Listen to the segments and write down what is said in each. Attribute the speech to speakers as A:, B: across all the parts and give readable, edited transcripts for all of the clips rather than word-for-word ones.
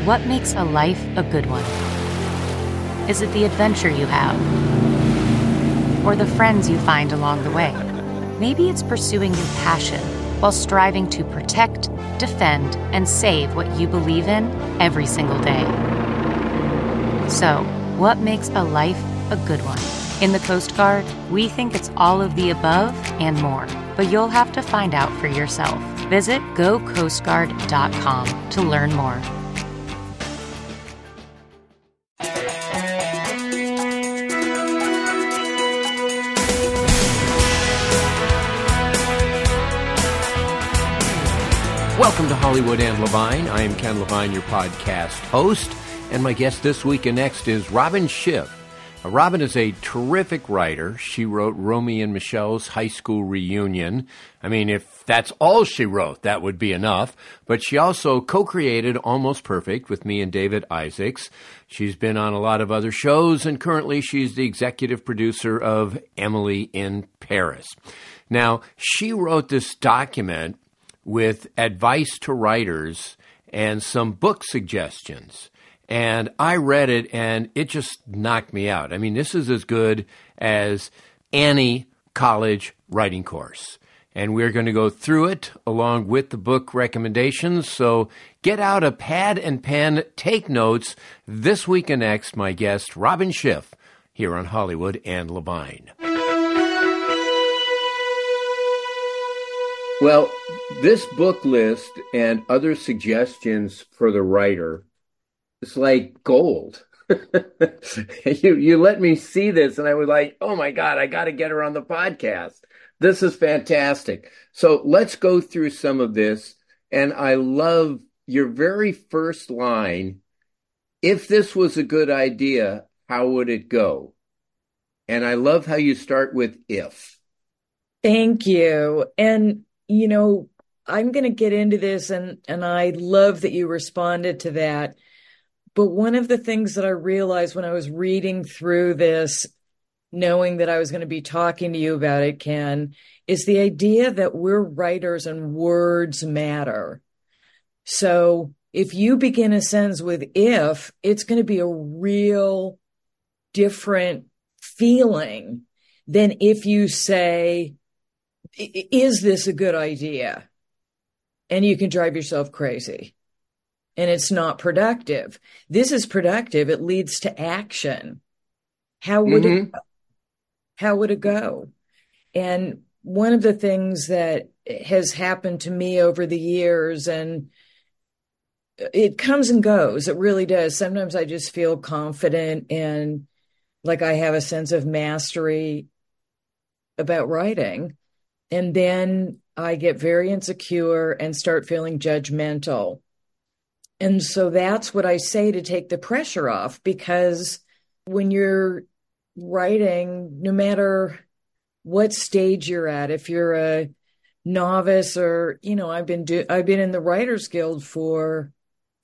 A: What makes a life a good one? Is it the adventure you have? Or the friends you find along the way? Maybe it's pursuing your passion while striving to protect, defend, and save what you believe in every single day. So, what makes a life a good one? In the Coast Guard, we think it's all of the above and more, but you'll have to find out for yourself. Visit gocoastguard.com to learn more.
B: Welcome to Hollywood and Levine. I am Ken Levine, your podcast host, and my guest this week and next is Robin Schiff. Robin is a terrific writer. She wrote Romy and Michelle's high school reunion. I mean, if that's all she wrote, that would be enough. But she also co-created Almost Perfect with me and David Isaacs. She's been on a lot of other shows, and currently she's the executive producer of Emily in Paris. Now, she wrote this document with advice to writers and some book suggestions. And I read it, and it just knocked me out. I mean, this is as good as any college writing course. And we're going to go through it along with the book recommendations. So get out a pad and pen, take notes. This week and next, my guest, Robin Schiff, here on Hollywood and Levine. Well, this book list and other suggestions for the writer is like gold. You let me see this, and I was like, oh my God, I got to get her on the podcast. This is fantastic. So let's go through some of this. And I love your very first line. If this was a good idea, how would it go? And I love how you start with if.
C: Thank you. And you know, I'm going to get into this, and I love that you responded to that. But one of the things that I realized when I was reading through this, knowing that I was going to be talking to you about it, Ken, is the idea that we're writers and words matter. So if you begin a sentence with if, it's going to be a real different feeling than if you say, is this a good idea? And you can drive yourself crazy. And it's not productive. This is productive. It leads to action. How would it go? How would it go? And one of the things that has happened to me over the years, and it comes and goes, it really does. Sometimes I just feel confident and like I have a sense of mastery about writing. And then I get very insecure and start feeling judgmental. And so that's what I say to take the pressure off, because when you're writing, no matter what stage you're at, if you're a novice or, you know, I've been in the Writers Guild for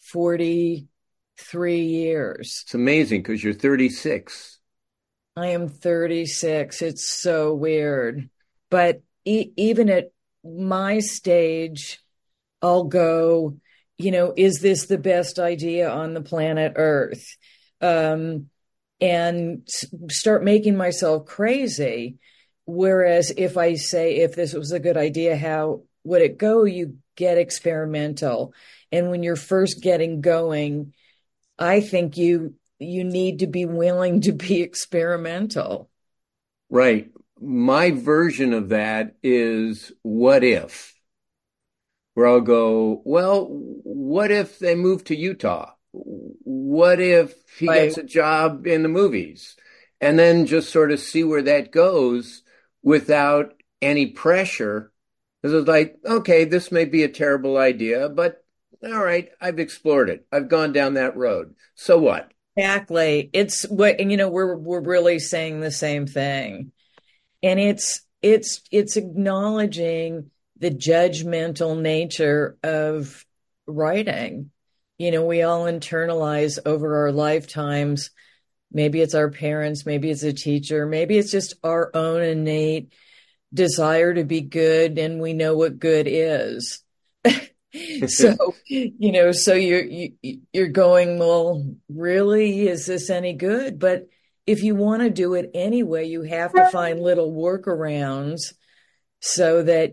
C: 43 years.
B: It's amazing because you're 36.
C: I am 36. It's so weird. But even at my stage, I'll go, you know, is this the best idea on the planet Earth? And start making myself crazy. Whereas if I say, if this was a good idea, how would it go? You get experimental. And when you're first getting going, I think you need to be willing to be experimental.
B: Right. My version of that is what if, where I'll go, well, what if they move to Utah? What if he gets a job in the movies? And then just sort of see where that goes without any pressure. Because it's like, okay, this may be a terrible idea, but all right, I've explored it. I've gone down that road. So what?
C: Exactly. It's what, and you know, we're really saying the same thing. And it's acknowledging the judgmental nature of writing. You know, we all internalize over our lifetimes. Maybe it's our parents, maybe it's a teacher, maybe it's just our own innate desire to be good, and we know what good is. So, so you're going, well, really, is this any good? But if you want to do it anyway, you have to find little workarounds so that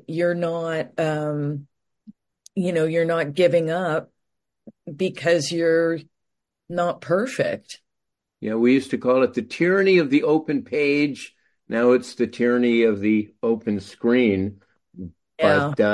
C: you're not giving up because you're not perfect.
B: Yeah, we used to call it the tyranny of the open page. Now it's the tyranny of the open screen.
C: Yeah.
B: But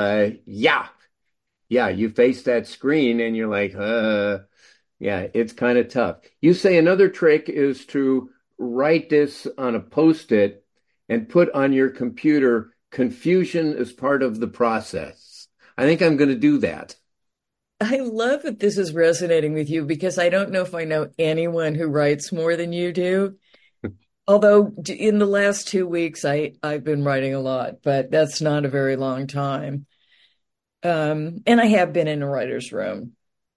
B: yeah, you face that screen and you're like, yeah, it's kind of tough. You say another trick is to write this on a post-it and put on your computer, confusion is part of the process. I think I'm going to do that.
C: I love that this is resonating with you because I don't know if I know anyone who writes more than you do. Although in the last 2 weeks, I've been writing a lot, but that's not a very long time. And I have been in a writer's room.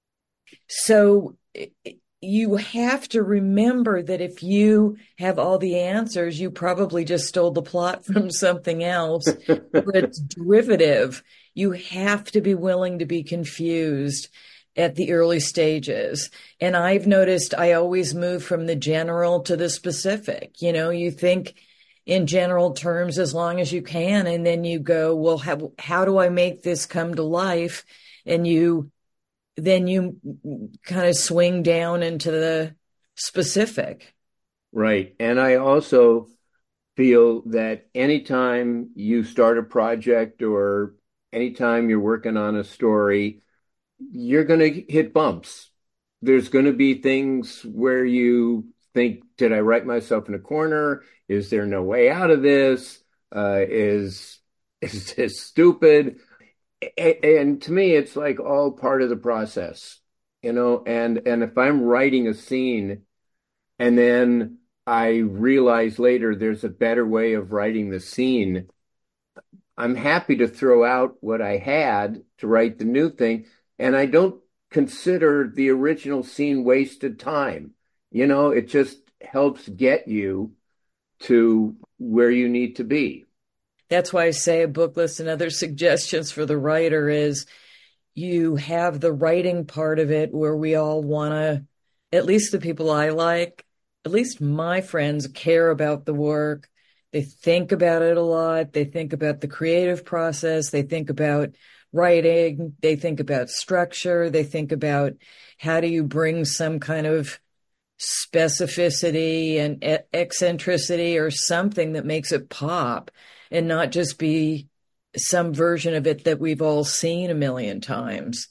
C: So you have to remember that if you have all the answers, you probably just stole the plot from something else, but it's derivative. You have to be willing to be confused at the early stages. And I've noticed I always move from the general to the specific. You think in general terms as long as you can, and then you go, well, how do I make this come to life? And then you kind of swing down into the specific.
B: Right. And I also feel that anytime you start a project or anytime you're working on a story, you're going to hit bumps. There's going to be things where you think, did I write myself in a corner? Is there no way out of this? Is this stupid? And to me, it's like all part of the process, and if I'm writing a scene and then I realize later there's a better way of writing the scene, I'm happy to throw out what I had to write the new thing. And I don't consider the original scene wasted time. It just helps get you to where you need to be.
C: That's why I say a book list and other suggestions for the writer is you have the writing part of it where we all want to, at least the people I like, at least my friends care about the work. They think about it a lot. They think about the creative process. They think about writing. They think about structure. They think about how do you bring some kind of specificity and eccentricity or something that makes it pop and not just be some version of it that we've all seen a million times.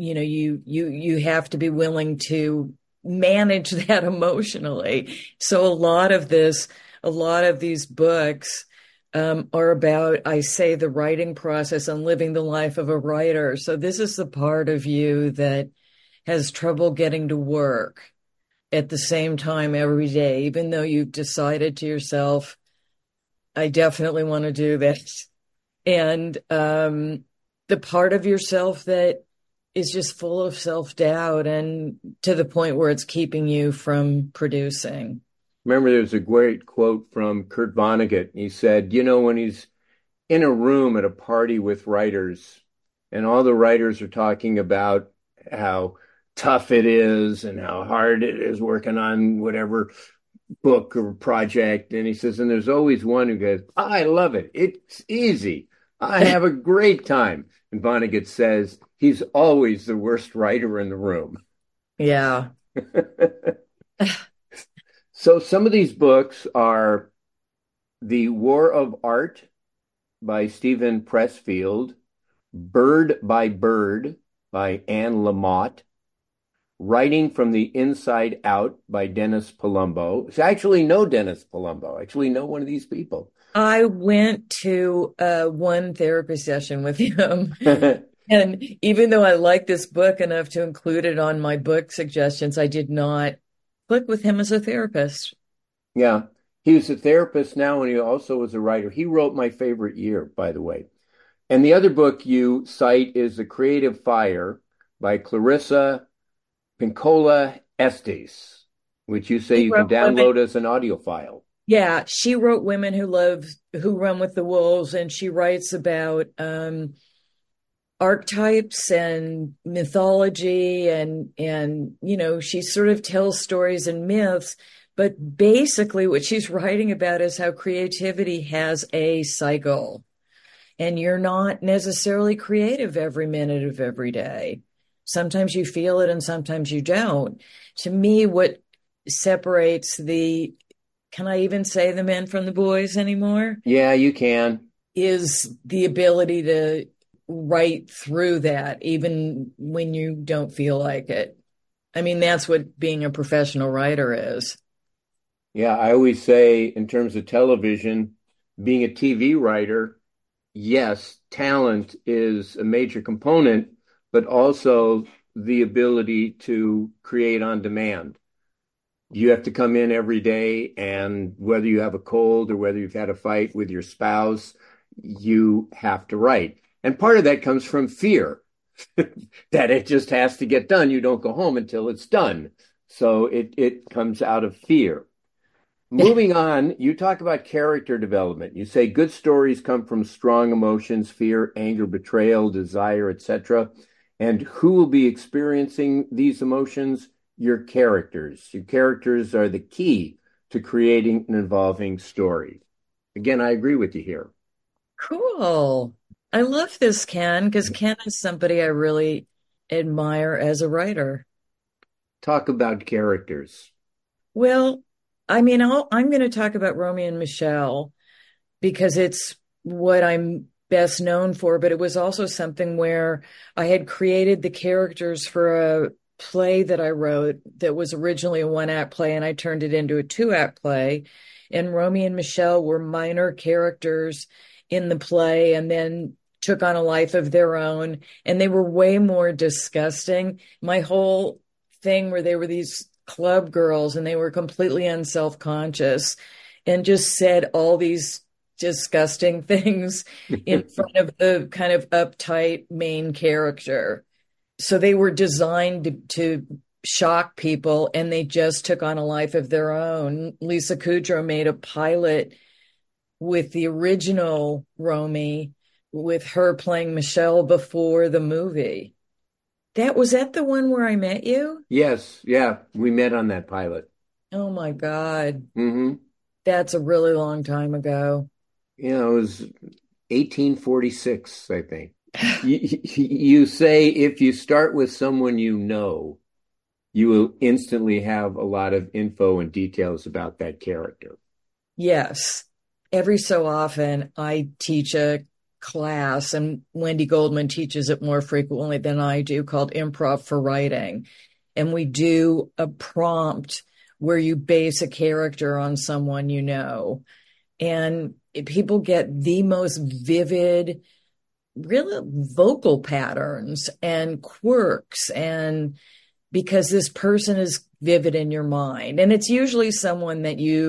C: You have to be willing to manage that emotionally. So a lot of these books are about, I say, the writing process and living the life of a writer. So this is the part of you that has trouble getting to work at the same time every day, even though you've decided to yourself, I definitely want to do this. And the part of yourself that is just full of self-doubt and to the point where it's keeping you from producing.
B: Remember, there's a great quote from Kurt Vonnegut. He said, when he's in a room at a party with writers and all the writers are talking about how tough it is and how hard it is working on whatever book or project. And he says, and there's always one who goes, I love it. It's easy. I have a great time. And Vonnegut says, he's always the worst writer in the room.
C: Yeah.
B: So some of these books are The War of Art by Stephen Pressfield, Bird by Bird by Anne Lamott, Writing from the Inside Out by Dennis Palumbo. So I actually know Dennis Palumbo. I actually know one of these people.
C: I went to one therapy session with him. And even though I like this book enough to include it on my book suggestions, I did not click with him as a therapist.
B: Yeah, he was a therapist now, and he also was a writer. He wrote my favorite year, by the way. And the other book you cite is The Creative Fire by Clarissa Pinkola Estes, which you say you can download as an audio file.
C: Yeah, she wrote Women Who Run with the Wolves, and she writes about archetypes and mythology and she sort of tells stories and myths, but basically what she's writing about is how creativity has a cycle, and you're not necessarily creative every minute of every day. Sometimes you feel it and sometimes you don't. To me, what separates can I even say the men from the boys anymore?
B: Yeah, you can.
C: Is the ability to write through that, even when you don't feel like it. I mean, that's what being a professional writer is.
B: Yeah, I always say in terms of television, being a TV writer, yes, talent is a major component, but also the ability to create on demand. You have to come in every day, and whether you have a cold or whether you've had a fight with your spouse, you have to write. And part of that comes from fear that it just has to get done. You don't go home until it's done. So it comes out of fear. Moving on, you talk about character development. You say good stories come from strong emotions, fear, anger, betrayal, desire, etc. And who will be experiencing these emotions? Your characters. Your characters are the key to creating an involving story. Again, I agree with you here.
C: Cool. I love this, Ken, because Ken is somebody I really admire as a writer.
B: Talk about characters.
C: Well, I mean, I'm going to talk about Romeo and Michelle because it's what I'm best known for, but it was also something where I had created the characters for a play that I wrote that was originally a one-act play, and I turned it into a two-act play. And Romeo and Michelle were minor characters in the play and then took on a life of their own. And they were way more disgusting. My whole thing where they were these club girls and they were completely unself-conscious and just said all these disgusting things in front of the kind of uptight main character. So they were designed to shock people, and they just took on a life of their own. Lisa Kudrow made a pilot with the original Romy, with her playing Michelle before the movie. Was that the one where I met you?
B: Yes, yeah, we met on that pilot.
C: Oh my God.
B: Mm-hmm.
C: That's a really long time ago.
B: It was 1846, I think. You say if you start with someone you know, you will instantly have a lot of info and details about that character.
C: Yes. Every so often, I teach a class, and Wendy Goldman teaches it more frequently than I do, called Improv for Writing. And we do a prompt where you base a character on someone you know. And people get the most vivid, really vocal patterns and quirks, and because this person is vivid in your mind. And it's usually someone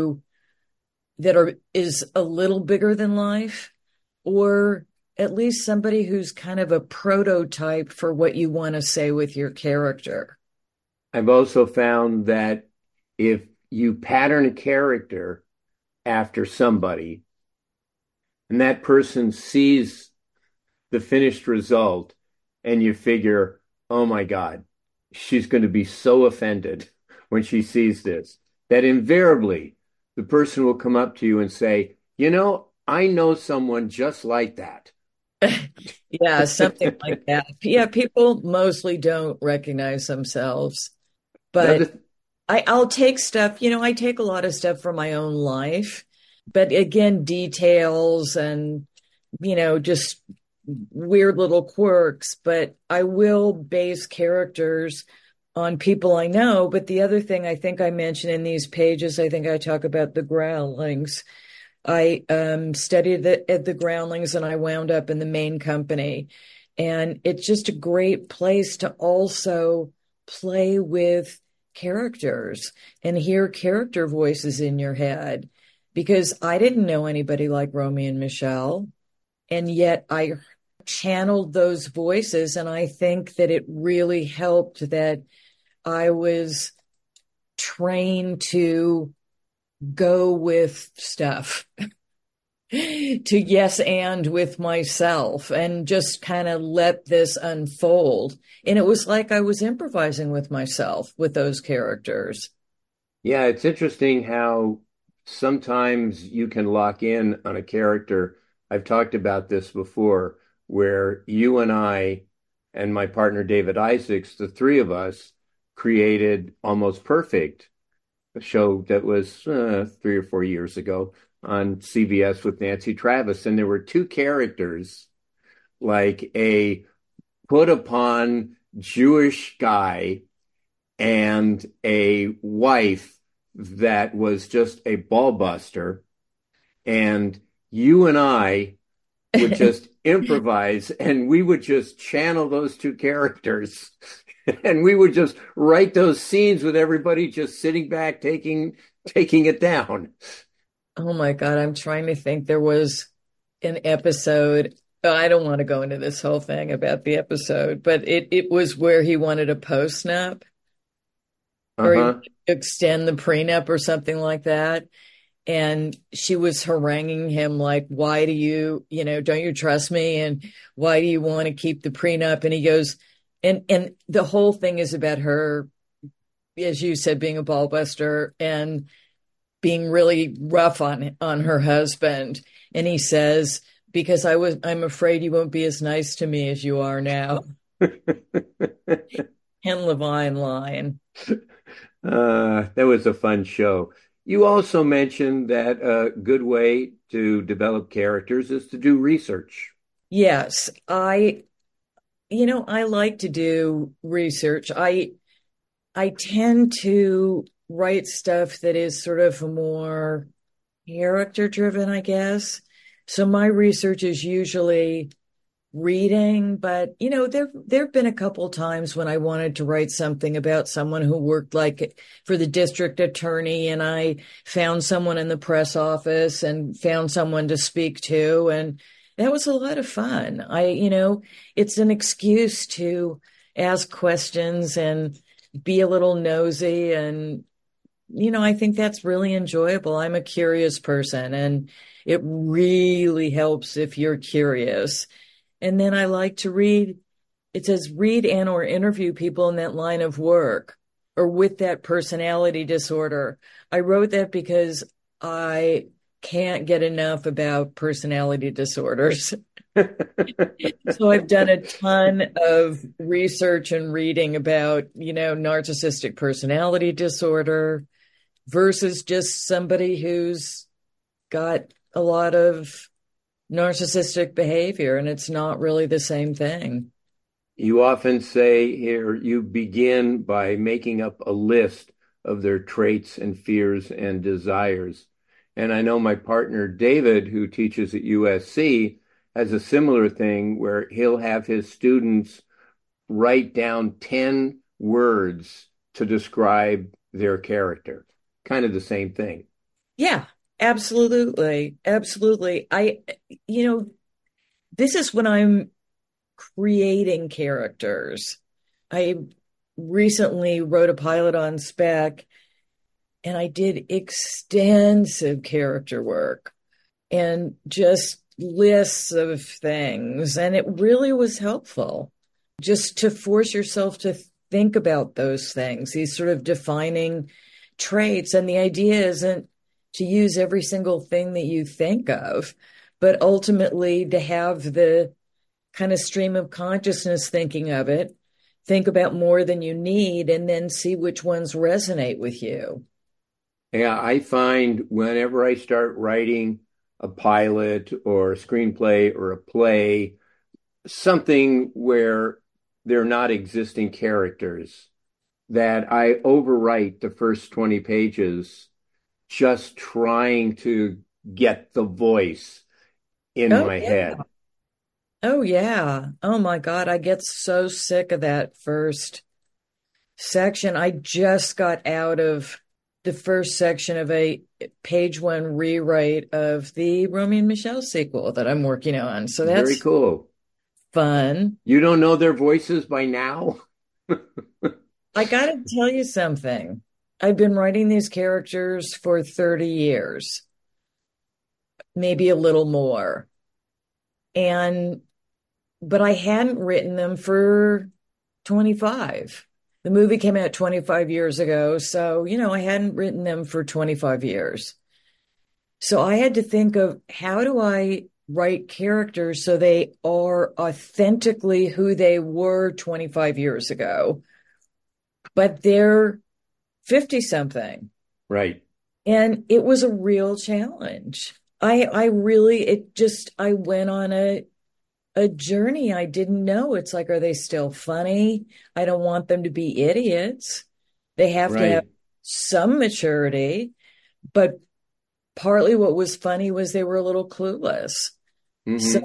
C: is a little bigger than life, or at least somebody who's kind of a prototype for what you want to say with your character.
B: I've also found that if you pattern a character after somebody and that person sees the finished result and you figure, oh my God, she's going to be so offended when she sees this, that invariably the person will come up to you and say, I know someone just like that.
C: Yeah, something like that. Yeah, people mostly don't recognize themselves. But I'll take stuff, I take a lot of stuff from my own life, but again, details and, just weird little quirks, but I will base characters on people I know. But the other thing I think I mentioned in these pages, I think I talk about the Groundlings. I studied at the Groundlings, and I wound up in the main company. And it's just a great place to also play with characters and hear character voices in your head, because I didn't know anybody like Romeo and Michelle. And yet I channeled those voices. And I think that it really helped that I was trained to go with stuff. to yes and with myself and just kind of let this unfold. And it was like I was improvising with myself with those characters.
B: Yeah, it's interesting how sometimes you can lock in on a character. I've talked about this before, where you and I and my partner David Isaacs, the three of us, created Almost Perfect, a show that was 3 or 4 years ago on CBS with Nancy Travis. And there were two characters, like a put upon Jewish guy and a wife that was just a ball buster. And you and I would just improvise and we would just channel those two characters and we would just write those scenes with everybody just sitting back taking it down.
C: Oh my God, I'm trying to think. There was an episode. Oh, I don't want to go into this whole thing about the episode, but it was where he wanted a post-nup or he
B: Uh-huh.
C: extend the prenup or something like that. And she was haranguing him like, why do you, don't you trust me? And why do you want to keep the prenup? And he goes, and the whole thing is about her, as you said, being a ball buster and being really rough on her husband. And he says, because I'm afraid you won't be as nice to me as you are now. Ken Levine line.
B: That was a fun show. You also mentioned that a good way to develop characters is to do research.
C: Yes, I like to do research. I tend to write stuff that is sort of more character driven, I guess. So my research is usually reading, but there've been a couple times when I wanted to write something about someone who worked like for the district attorney, and I found someone in the press office and found someone to speak to, and that was a lot of fun. It's an excuse to ask questions and be a little nosy, and I think that's really enjoyable. I'm a curious person, and it really helps if you're curious. And then I like to read, it says read and or interview people in that line of work or with that personality disorder. I wrote that because I can't get enough about personality disorders. So I've done a ton of research and reading about, narcissistic personality disorder versus just somebody who's got a lot of narcissistic behavior, and it's not really the same thing.
B: You often say here you begin by making up a list of their traits and fears and desires. And I know my partner David, who teaches at USC, has a similar thing where he'll have his students write down 10 words to describe their character. Kind of the same thing.
C: Yeah, absolutely. Absolutely. This is when I'm creating characters. I recently wrote a pilot on spec and I did extensive character work and just lists of things. And it really was helpful just to force yourself to think about those things, these sort of defining traits. And the idea isn't to use every single thing that you think of, but ultimately to have the kind of stream of consciousness thinking of it, think about more than you need, and then see which ones resonate with you.
B: Yeah, I find whenever I start writing a pilot or a screenplay or a play, something where they're not existing characters, that I overwrite the first 20 pages just trying to get the voice in
C: Oh,
B: my
C: yeah.
B: head.
C: Oh, yeah. Oh, my God. I get so sick of that first section. I just got out of the first section of a page one rewrite of the Romy and Michelle sequel that I'm working on. So
B: Very
C: that's
B: cool.
C: fun.
B: You don't know their voices by now?
C: I got to tell you something. I've been writing these characters for 30 years. maybe a little more. And, but I hadn't written them for 25. The movie came out 25 years ago. So, I hadn't written them for 25 years. So I had to think of, how do I write characters so they are authentically who they were 25 years ago, but they're 50 something.
B: Right.
C: And it was a real challenge. I went on a journey I didn't know. It's like, are they still funny? I don't want them to be idiots. They have to have some maturity, but partly what was funny was they were a little clueless.
B: Mm-hmm.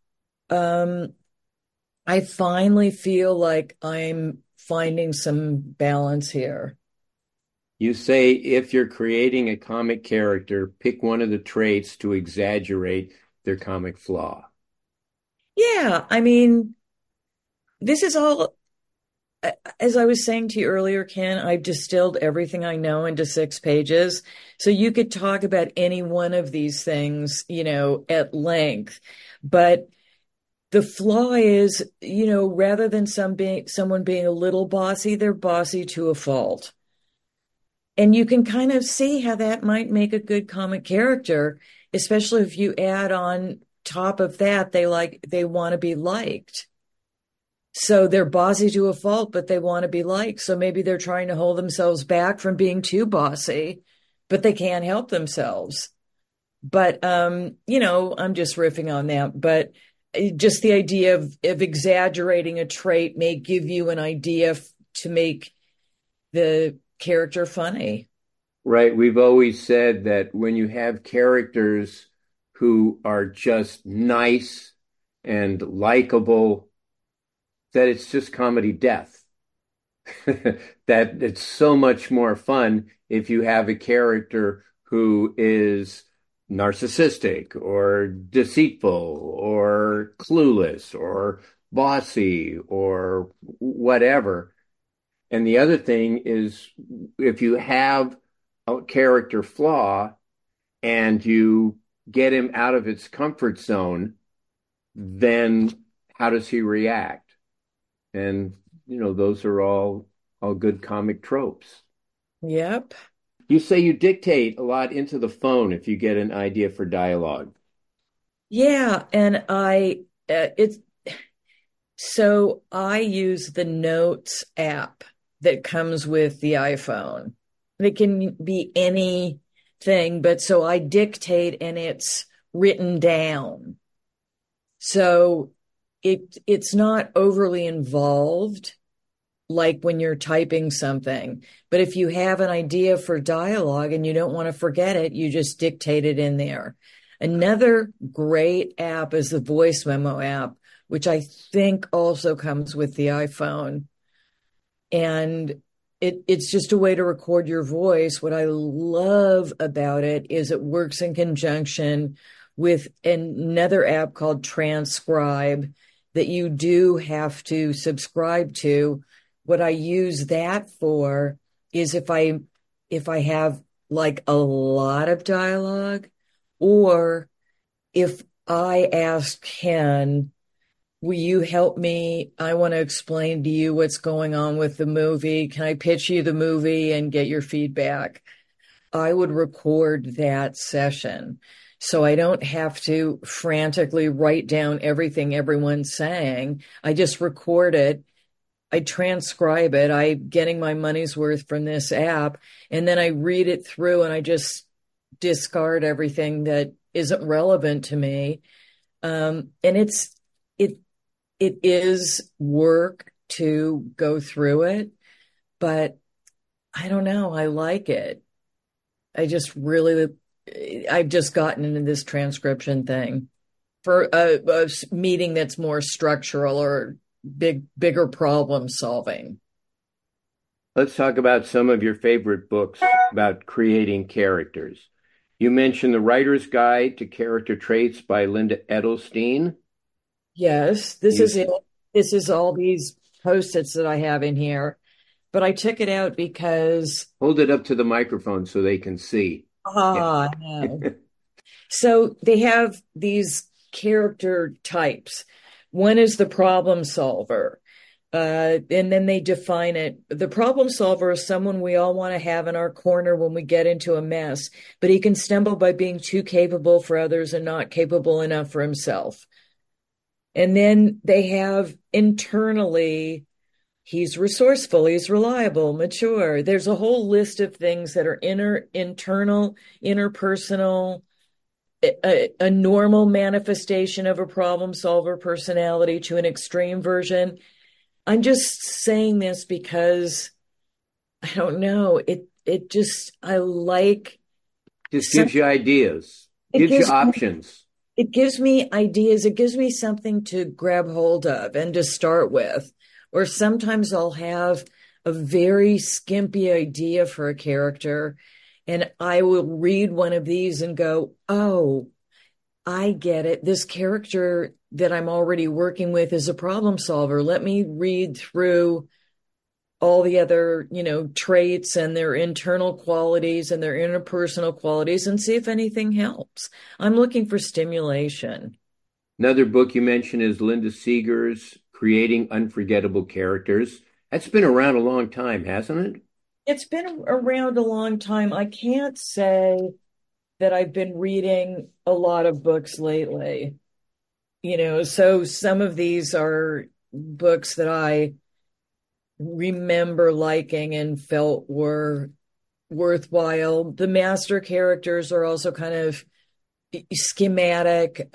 C: So I finally feel like I'm finding some balance here.
B: You say if you're creating a comic character, pick one of the traits to exaggerate their comic flaw.
C: Yeah, I mean, this is all, as I was saying to you earlier, Ken, I've distilled everything I know into 6 pages. So you could talk about any one of these things, at length. But the flaw is, rather than someone being a little bossy, they're bossy to a fault. And you can kind of see how that might make a good comic character, especially if you add on top of that, they want to be liked. So they're bossy to a fault, but they want to be liked. So maybe they're trying to hold themselves back from being too bossy, but they can't help themselves. But, I'm just riffing on that. But just the idea of exaggerating a trait may give you an idea to make the character funny.
B: Right. We've always said that when you have characters who are just nice and likable, that it's just comedy death. That it's so much more fun if you have a character who is narcissistic or deceitful or clueless or bossy or whatever. And the other thing is, if you have a character flaw and you get him out of his comfort zone, then how does he react? And, those are all good comic tropes.
C: Yep.
B: You say you dictate a lot into the phone if you get an idea for dialogue.
C: Yeah. And so I use the Notes app that comes with the iPhone. It can be anything, but so I dictate and it's written down. So it's not overly involved like when you're typing something. But if you have an idea for dialogue and you don't want to forget it, you just dictate it in there. Another great app is the Voice Memo app, which I think also comes with the iPhone. And it's just a way to record your voice. What I love about it is it works in conjunction with another app called Transcribe that you do have to subscribe to. What I use that for is if I have like a lot of dialogue, or if I ask Ken, will you help me? I want to explain to you what's going on with the movie. Can I pitch you the movie and get your feedback? I would record that session so I don't have to frantically write down everything everyone's saying. I just record it. I transcribe it. I'm getting my money's worth from this app, and then I read it through and I just discard everything that isn't relevant to me. And it is work to go through it, but I don't know. I like it. I've just gotten into this transcription thing for a meeting that's more structural or bigger problem solving.
B: Let's talk about some of your favorite books about creating characters. You mentioned The Writer's Guide to Character Traits by Linda Edelstein.
C: Yes, this is it. This is all these Post-its that I have in here, but I took it out because...
B: Hold it up to the microphone so they can see.
C: I know. So they have these character types. One is the problem solver. And then they define it. The problem solver is someone we all want to have in our corner when we get into a mess, but he can stumble by being too capable for others and not capable enough for himself. And then they have internally, he's resourceful, he's reliable, mature. There's a whole list of things that are internal, interpersonal, a normal manifestation of a problem solver personality to an extreme version. I'm just saying this because I don't know. It just, I like.
B: Just gives you ideas, gives you options.
C: It gives me ideas. It gives me something to grab hold of and to start with. Or sometimes I'll have a very skimpy idea for a character, and I will read one of these and go, oh, I get it. This character that I'm already working with is a problem solver. Let me read through all the other, traits and their internal qualities and their interpersonal qualities and see if anything helps. I'm looking for stimulation.
B: Another book you mentioned is Linda Seeger's Creating Unforgettable Characters. That's been around a long time, hasn't it?
C: It's been around a long time. I can't say that I've been reading a lot of books lately. So some of these are books that I remember liking and felt were worthwhile. The master characters are also kind of schematic.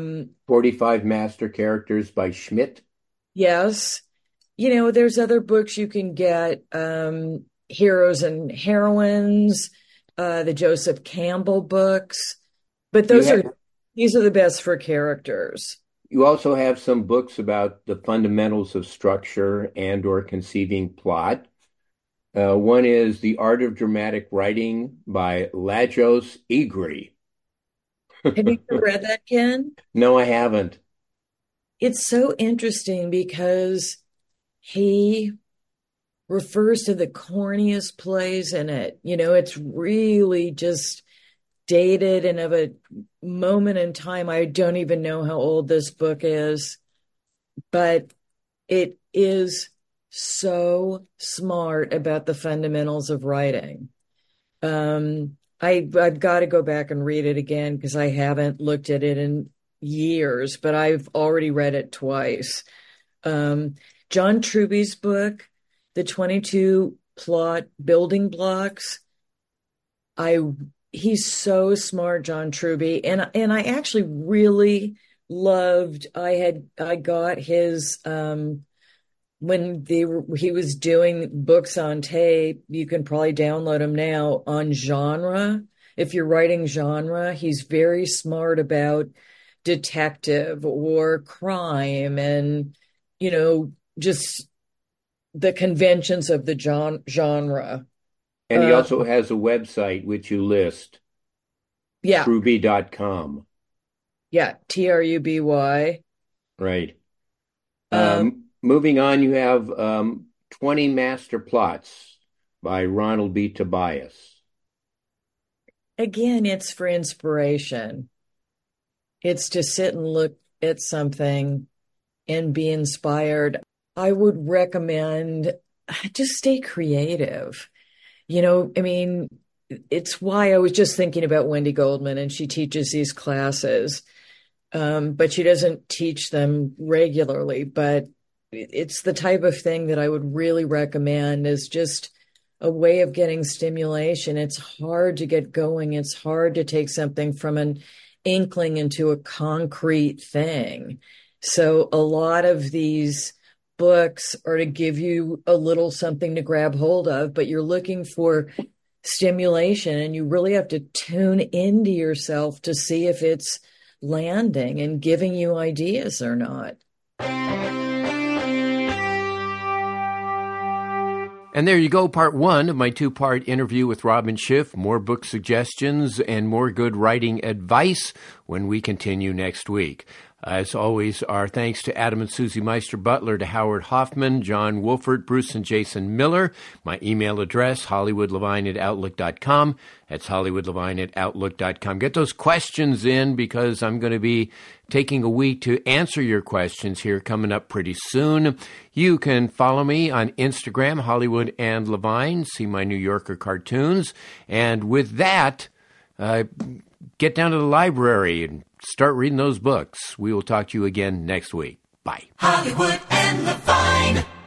B: 45 Master Characters by Schmidt.
C: Yes. There's other books you can get, Heroes and Heroines, the Joseph Campbell books. But these are the best for characters.
B: You also have some books about the fundamentals of structure and or conceiving plot. One is The Art of Dramatic Writing by Lajos Egri.
C: Have you ever read that, Ken?
B: No, I haven't.
C: It's so interesting because he refers to the corniest plays in it. It's really just dated and of a moment in time. I don't even know how old this book is, but it is so smart about the fundamentals of writing. I've got to go back and read it again because I haven't looked at it in years, but I've already read it twice. John Truby's book, The 22 Plot Building Blocks, he's so smart, John Truby. And I actually really loved, I got his, when he was doing books on tape, you can probably download them now, on genre. If you're writing genre, he's very smart about detective or crime and, just the conventions of the genre.
B: And he also has a website which you list.
C: Yeah.
B: Truby.com.
C: Yeah. TRUBY.
B: Right. Moving on, you have 20 Master Plots by Ronald B. Tobias.
C: Again, it's for inspiration. It's to sit and look at something and be inspired. I would recommend just stay creative. It's why I was just thinking about Wendy Goldman, and she teaches these classes, but she doesn't teach them regularly. But it's the type of thing that I would really recommend is just a way of getting stimulation. It's hard to get going. It's hard to take something from an inkling into a concrete thing. So a lot of these books are to give you a little something to grab hold of, but you're looking for stimulation and you really have to tune into yourself to see if it's landing and giving you ideas or not.
B: And there you go, part one of my two-part interview with Robin Schiff. More book suggestions and more good writing advice when we continue next week. As always, our thanks to Adam and Susie Meister-Butler, to Howard Hoffman, John Wolfert, Bruce and Jason Miller. My email address, hollywoodlevine@outlook.com. That's hollywoodlevine@outlook.com. Get those questions in, because I'm going to be taking a week to answer your questions here coming up pretty soon. You can follow me on Instagram, Hollywood and Levine. See my New Yorker cartoons. And with that, get down to the library and start reading those books. We will talk to you again next week. Bye.
D: Hollywood and Levine.